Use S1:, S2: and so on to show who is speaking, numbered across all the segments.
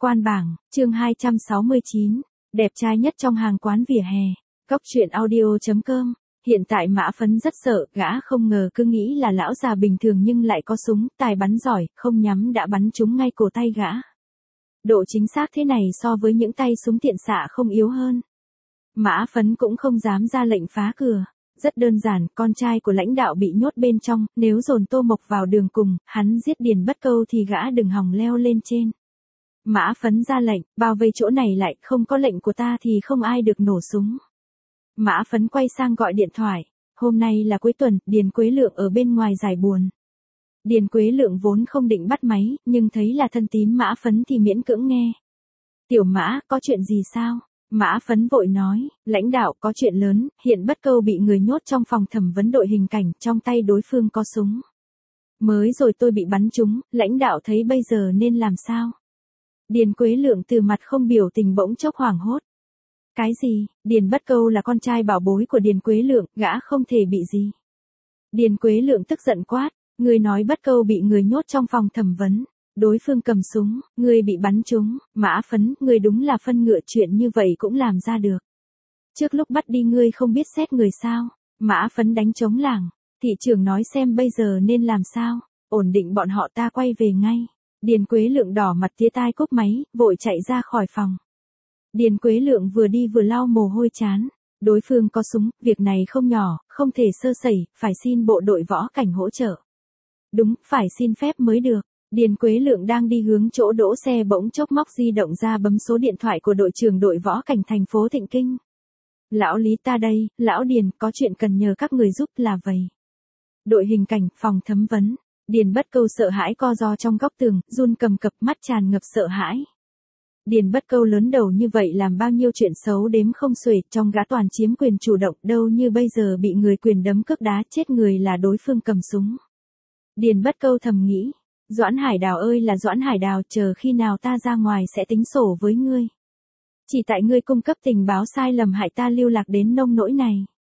S1: Quan bảng, chương 269, đẹp trai nhất trong hàng quán vỉa hè. Cóc truyện audio.com. Hiện tại Mã Phấn rất sợ, gã không ngờ cứ nghĩ là lão già bình thường nhưng lại có súng, tài bắn giỏi, không nhắm đã bắn trúng ngay cổ tay gã. Độ chính xác thế này so với những tay súng tiện xạ không yếu hơn. Mã Phấn cũng không dám ra lệnh phá cửa. Rất đơn giản, con trai của lãnh đạo bị nhốt bên trong, nếu dồn Tô Mộc vào đường cùng, hắn giết Điền Bất Câu thì gã đừng hòng leo lên trên. Mã Phấn ra lệnh, bao vây chỗ này lại, không có lệnh của ta thì không ai được nổ súng. Mã Phấn quay sang gọi điện thoại, hôm nay là cuối tuần, Điền Quế Lượng ở bên ngoài giải buồn. Điền Quế Lượng vốn không định bắt máy, nhưng thấy là thân tín Mã Phấn thì miễn cưỡng nghe. Tiểu Mã, có chuyện gì sao? Mã Phấn vội nói, lãnh đạo có chuyện lớn, hiện Bất Câu bị người nhốt trong phòng thẩm vấn đội hình cảnh, trong tay đối phương có súng. Mới rồi tôi bị bắn trúng, lãnh đạo thấy bây giờ nên làm sao? Điền Quế Lượng từ mặt không biểu tình bỗng chốc hoảng hốt. Cái gì? Điền Bất Câu là con trai bảo bối của Điền Quế Lượng, gã không thể bị gì. Điền Quế Lượng tức giận quát, người nói Bất Câu bị người nhốt trong phòng thẩm vấn. Đối phương cầm súng, người bị bắn trúng, Mã Phấn, người đúng là phân ngựa, chuyện như vậy cũng làm ra được. Trước lúc bắt đi ngươi không biết xét người sao? Mã Phấn đánh trống lảng, thị trưởng nói xem bây giờ nên làm sao, ổn định bọn họ ta quay về ngay. Điền Quế Lượng đỏ mặt tía tai cúp máy, vội chạy ra khỏi phòng. Điền Quế Lượng vừa đi vừa lau mồ hôi chán, đối phương có súng, việc này không nhỏ, không thể sơ sẩy, phải xin bộ đội võ cảnh hỗ trợ. Đúng, phải xin phép mới được. Điền Quế Lượng đang đi hướng chỗ đỗ xe bỗng chốc móc di động ra bấm số điện thoại của đội trưởng đội võ cảnh thành phố Thịnh Kinh. Lão Lý ta đây, lão Điền, có chuyện cần nhờ các người giúp là vậy. Đội hình cảnh, phòng thẩm vấn. Điền Bất Câu sợ hãi co ro trong góc tường, run cầm cập, mắt tràn ngập sợ hãi. Điền Bất Câu lớn đầu như vậy làm bao nhiêu chuyện xấu đếm không xuể, trong gã toàn chiếm quyền chủ động, đâu như bây giờ bị người quyền đấm cước đá chết người là đối phương cầm súng. Điền Bất Câu thầm nghĩ. Doãn Hải Đào ơi là Doãn Hải Đào, chờ khi nào ta ra ngoài sẽ tính sổ với ngươi. Chỉ tại ngươi cung cấp tình báo sai lầm hại ta lưu lạc đến nông nỗi này.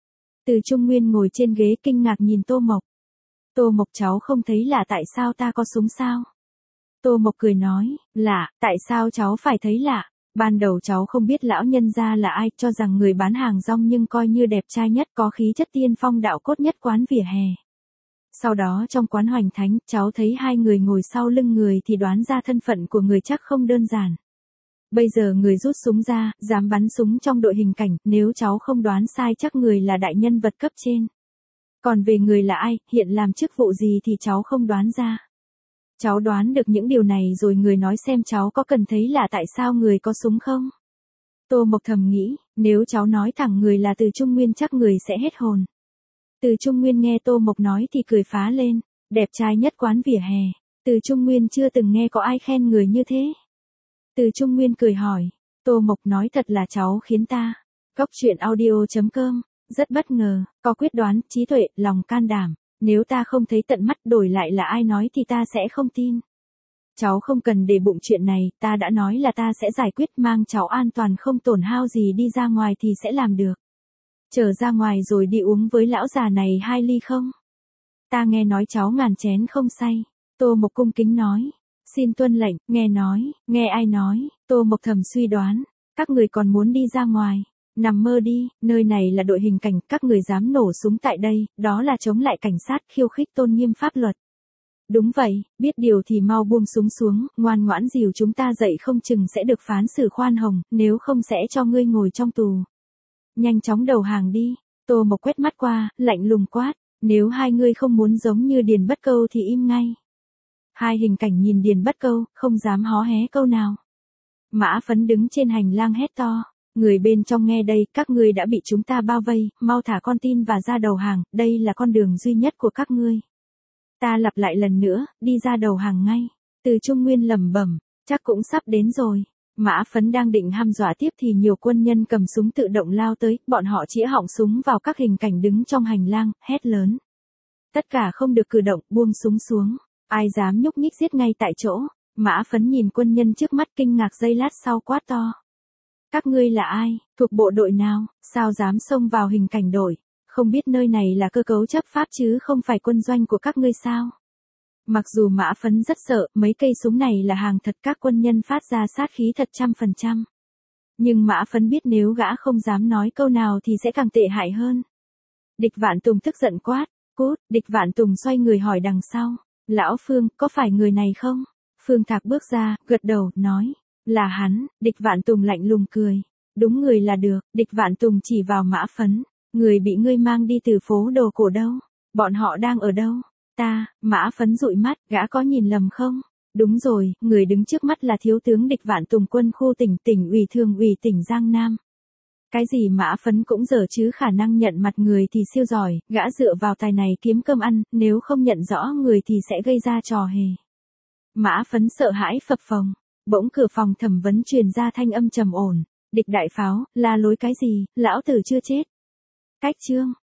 S1: Từ Trung Nguyên ngồi trên ghế kinh ngạc nhìn Tô Mộc. Tô Mộc, cháu không thấy lạ tại sao ta có súng sao? Tô Mộc cười nói, lạ, tại sao cháu phải thấy lạ? Ban đầu cháu không biết lão nhân gia là ai, cho rằng người bán hàng rong nhưng coi như đẹp trai nhất, có khí chất tiên phong đạo cốt nhất quán vỉa hè. Sau đó trong quán Hoành Thánh, cháu thấy hai người ngồi sau lưng người thì đoán ra thân phận của người chắc không đơn giản. Bây giờ người rút súng ra, dám bắn súng trong đội hình cảnh, nếu cháu không đoán sai chắc người là đại nhân vật cấp trên. Còn về người là ai, hiện làm chức vụ gì thì cháu không đoán ra. Cháu đoán được những điều này rồi người nói xem cháu có cần thấy là tại sao người có súng không? Tô Mộc thầm nghĩ, nếu cháu nói thẳng người là Từ Trung Nguyên chắc người sẽ hết hồn. Từ Trung Nguyên nghe Tô Mộc nói thì cười phá lên, đẹp trai nhất quán vỉa hè. Từ Trung Nguyên chưa từng nghe có ai khen người như thế. Từ Trung Nguyên cười hỏi, Tô Mộc nói thật là cháu khiến ta. Cóc truyện audio.com, rất bất ngờ, có quyết đoán, trí tuệ, lòng can đảm. Nếu ta không thấy tận mắt đổi lại là ai nói thì ta sẽ không tin. Cháu không cần để bụng chuyện này, ta đã nói là ta sẽ giải quyết, mang cháu an toàn không tổn hao gì đi ra ngoài thì sẽ làm được. Trở ra ngoài rồi đi uống với lão già này 2 ly không? Ta nghe nói cháu ngàn chén không say. Tô Mộc cung kính nói. Xin tuân lệnh, nghe ai nói, Tô Mộc thầm suy đoán. Các người còn muốn đi ra ngoài. Nằm mơ đi, nơi này là đội hình cảnh, các người dám nổ súng tại đây, đó là chống lại cảnh sát, khiêu khích tôn nghiêm pháp luật. Đúng vậy, biết điều thì mau buông súng xuống, ngoan ngoãn dìu chúng ta dậy không chừng sẽ được phán xử khoan hồng, nếu không sẽ cho ngươi ngồi trong tù. Nhanh chóng đầu hàng đi. Tô Mộc quét mắt qua, lạnh lùng quát, nếu hai ngươi không muốn giống như Điền Bất Câu thì im ngay. Hai hình cảnh nhìn Điền Bất Câu, không dám hó hé câu nào. Mã Phấn đứng trên hành lang hét to, người bên trong nghe đây, các ngươi đã bị chúng ta bao vây, mau thả con tin và ra đầu hàng, đây là con đường duy nhất của các ngươi. Ta lặp lại lần nữa, đi ra đầu hàng ngay. Từ Trung Nguyên lẩm bẩm, chắc cũng sắp đến rồi. Mã Phấn đang định hăm dọa tiếp thì nhiều quân nhân cầm súng tự động lao tới, bọn họ chĩa họng súng vào các hình cảnh đứng trong hành lang, hét lớn. Tất cả không được cử động, buông súng xuống, ai dám nhúc nhích giết ngay tại chỗ. Mã Phấn nhìn quân nhân trước mắt kinh ngạc, giây lát sau quát to. Các ngươi là ai, thuộc bộ đội nào, sao dám xông vào hình cảnh đội, không biết nơi này là cơ cấu chấp pháp chứ không phải quân doanh của các ngươi sao? Mặc dù Mã Phấn rất sợ, mấy cây súng này là hàng thật, các quân nhân phát ra sát khí thật 100%. Nhưng Mã Phấn biết nếu gã không dám nói câu nào thì sẽ càng tệ hại hơn. Địch Vạn Tùng tức giận quát, cút. Địch Vạn Tùng xoay người hỏi đằng sau, lão Phương, có phải người này không? Phương Thạc bước ra, gật đầu, nói, là hắn. Địch Vạn Tùng lạnh lùng cười, đúng người là được. Địch Vạn Tùng chỉ vào Mã Phấn, người bị ngươi mang đi từ phố đồ cổ đâu? Bọn họ đang ở đâu? Ta. Mã Phấn dụi mắt, gã có nhìn lầm không? Đúng rồi, người đứng trước mắt là thiếu tướng Địch Vạn Tùng, quân khu tỉnh ủy thường ủy tỉnh Giang Nam. Cái gì Mã Phấn cũng dở chứ, khả năng nhận mặt người thì siêu giỏi, gã dựa vào tài này kiếm cơm ăn, nếu không nhận rõ người thì sẽ gây ra trò hề. Mã Phấn sợ hãi phập phồng, bỗng cửa phòng thẩm vấn truyền ra thanh âm trầm ổn, Địch đại pháo, la lối cái gì, lão tử chưa chết. Cách chương.